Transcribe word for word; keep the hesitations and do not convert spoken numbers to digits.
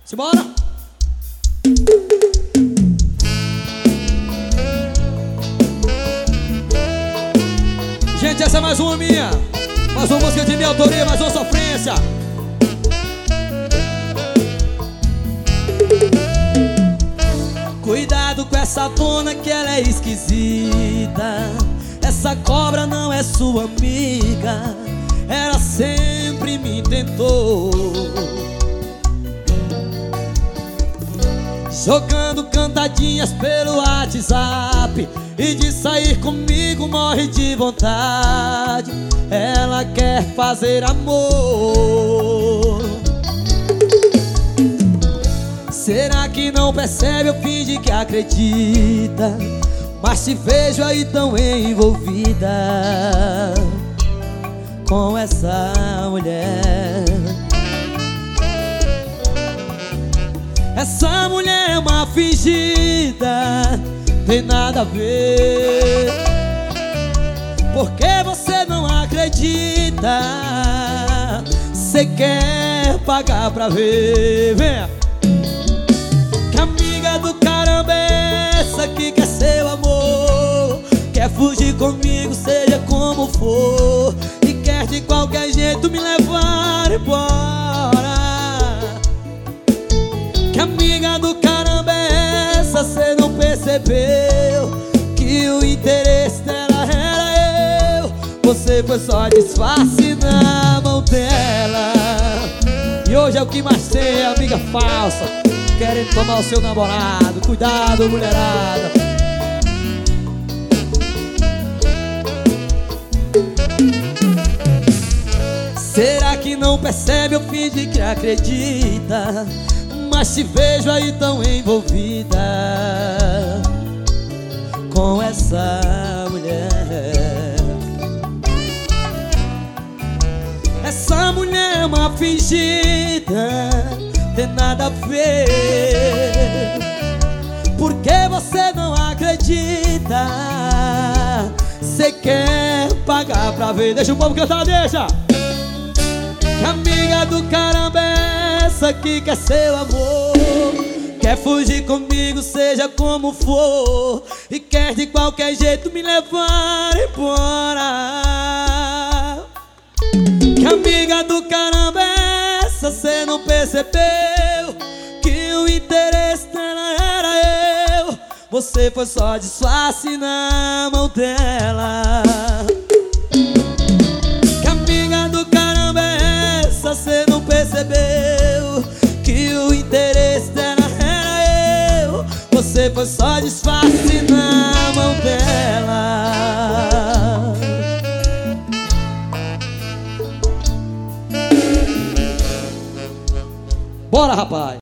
Simbora! Gente, essa é mais uma minha. Mais uma música de minha autoria, mais uma sofrência. Cuidado com essa dona que ela é esquisita. Essa cobra não é sua amiga. Ela sempre me tentou, jogando cantadinhas pelo WhatsApp, e de sair comigo morre de vontade. Ela quer fazer amor. Será que não percebe? Eu finge que acredita, mas te vejo aí tão envolvida com essa mulher. Essa mulher é uma fingida, tem nada a ver. Por que você não acredita? Cê quer pagar pra ver? Venha! Que amiga do caramba é essa que quer seu amor? Quer fugir comigo, seja como for, e quer de qualquer jeito me levar embora. Que amiga do caramba é essa? Cê não percebeu que o interesse dela era eu? Você foi só disfarce na mão dela. E hoje é o que mais tem, amiga falsa, querendo tomar o seu namorado. Cuidado, mulherada. Será que não percebe? Eu finge que acredita, mas te vejo aí tão envolvida com essa mulher. Essa mulher é uma fingida, tem nada a ver. Por que você não acredita? Cê quer pagar pra ver? Deixa o povo cantar, deixa! Que amiga do caramba é essa que quer seu amor? Quer fugir comigo, seja como for, e quer de qualquer jeito me levar embora. Que amiga do caramba é essa? Cê não percebeu que o interesse dela era eu? Você foi só disfarce na mão dela. Que amiga do caramba é essa? Cê não percebeu que o interesse dela era eu? Você foi só disfarce na mão dela. Bora, rapaz!